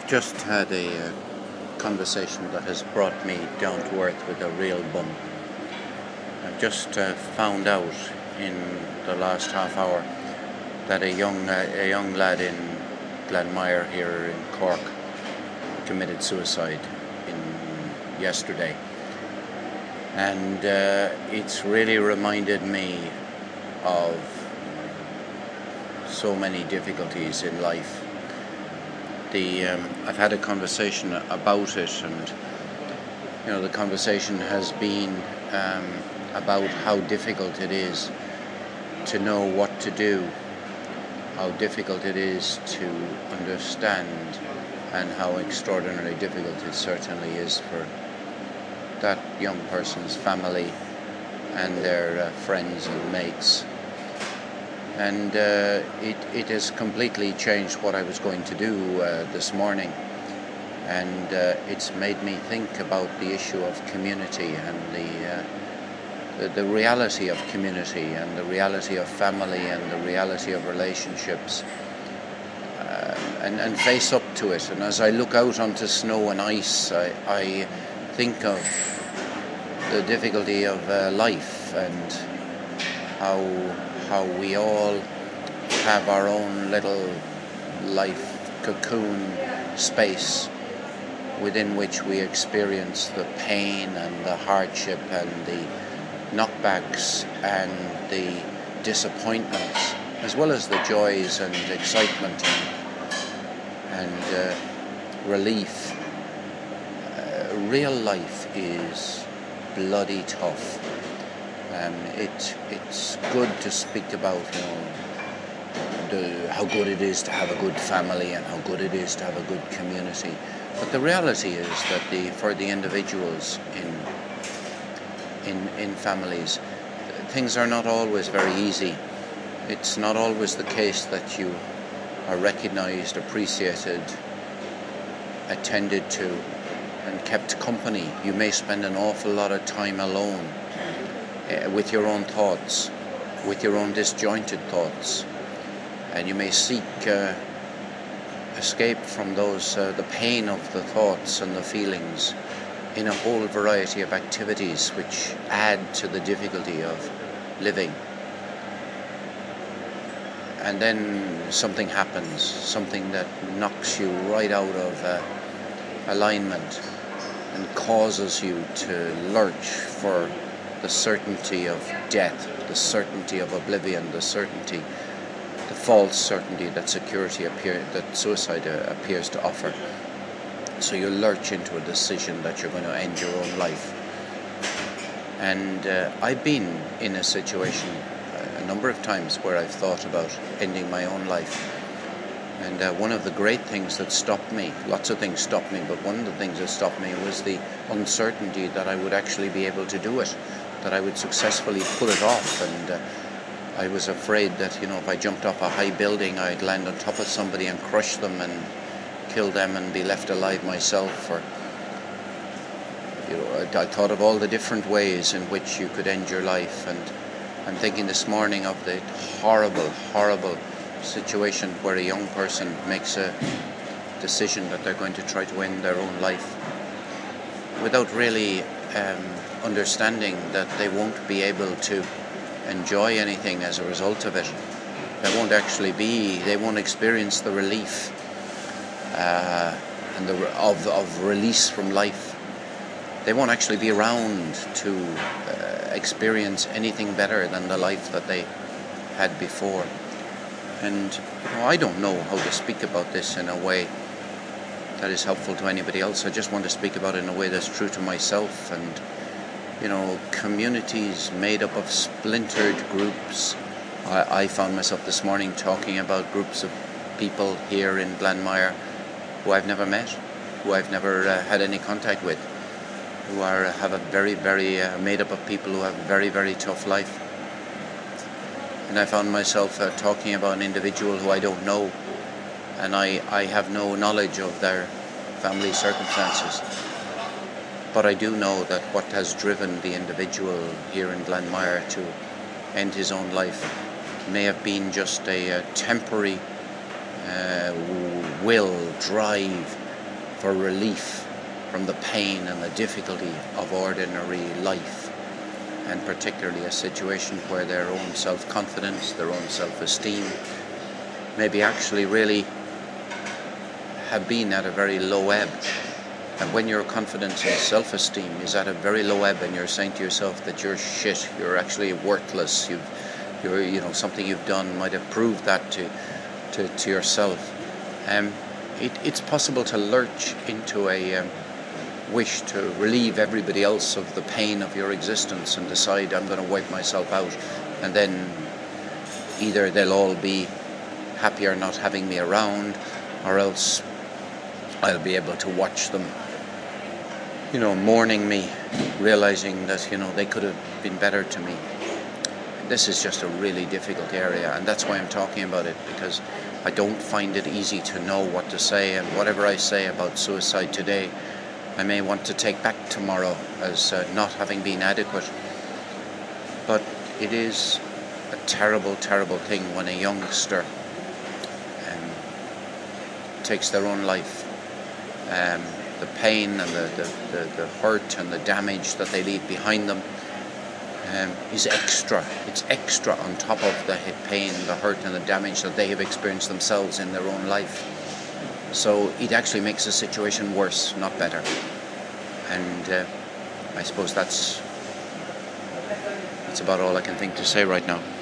Just had a conversation that has brought me down to earth with a real bum. I've just found out in the last half hour that a young lad in Glanmire here in Cork committed suicide yesterday, and it's really reminded me of so many difficulties in life. I've had a conversation about it, and the conversation has been about how difficult it is to know what to do, how difficult it is to understand, and how extraordinarily difficult it certainly is for that young person's family and their friends and mates. And it has completely changed what I was going to do this morning, and it's made me think about the issue of community and the reality of community and the reality of family and the reality of relationships, and face up to it. And as I look out onto snow and ice, I think of the difficulty of life and how we all have our own little life cocoon space within which we experience the pain and the hardship and the knockbacks and the disappointments, as well as the joys and excitement and relief. Real life is bloody tough. It's good to speak about how good it is to have a good family and how good it is to have a good community. But the reality is that for the individuals in families, things are not always very easy. It's not always the case that you are recognised, appreciated, attended to, and kept company. You may spend an awful lot of time alone with your own thoughts, with your own disjointed thoughts, and you may seek escape from those the pain of the thoughts and the feelings in a whole variety of activities which add to the difficulty of living. And then something happens, something that knocks you right out of alignment and causes you to lurch for the certainty of death, the certainty of oblivion, the false certainty that that suicide appears to offer. So you lurch into a decision that you're going to end your own life. And I've been in a situation a number of times where I've thought about ending my own life. And one of the great things that stopped me, lots of things stopped me, but one of the things that stopped me was the uncertainty that I would actually be able to do it, that I would successfully pull it off. And I was afraid that, if I jumped off a high building, I'd land on top of somebody and crush them and kill them and be left alive myself. Or, I thought of all the different ways in which you could end your life. And I'm thinking this morning of the horrible, horrible situation where a young person makes a decision that they're going to try to end their own life without really understanding that they won't be able to enjoy anything as a result of it. They won't experience the relief and of release from life. They won't actually be around to experience anything better than the life that they had before. And I don't know how to speak about this in a way that is helpful to anybody else. I just want to speak about it in a way that's true to myself. And communities made up of splintered groups. I found myself this morning talking about groups of people here in Glanmire who I've never met, who I've never had any contact with, who have a very, very made up of people who have a very, very tough life. And I found myself talking about an individual who I don't know, and I have no knowledge of their family circumstances. But I do know that what has driven the individual here in Glanmire to end his own life may have been just a temporary will, drive for relief from the pain and the difficulty of ordinary life, and particularly a situation where their own self-confidence, their own self-esteem maybe actually really have been at a very low ebb. And when your confidence and self-esteem is at a very low ebb and you're saying to yourself that you're shit, you're actually worthless, you're something you've done might have proved that to yourself, it's possible to lurch into a wish to relieve everybody else of the pain of your existence and decide, I'm going to wipe myself out, and then either they'll all be happier not having me around, or else I'll be able to watch them mourning me, realizing that they could have been better to me. This is just a really difficult area, and that's why I'm talking about it, because I don't find it easy to know what to say, and whatever I say about suicide today I may want to take back tomorrow as not having been adequate. But it is a terrible, terrible thing when a youngster takes their own life. The pain and the hurt and the damage that they leave behind them is extra. It's extra on top of the pain, the hurt and the damage that they have experienced themselves in their own life. So it actually makes the situation worse, not better. And I suppose that's about all I can think to say right now.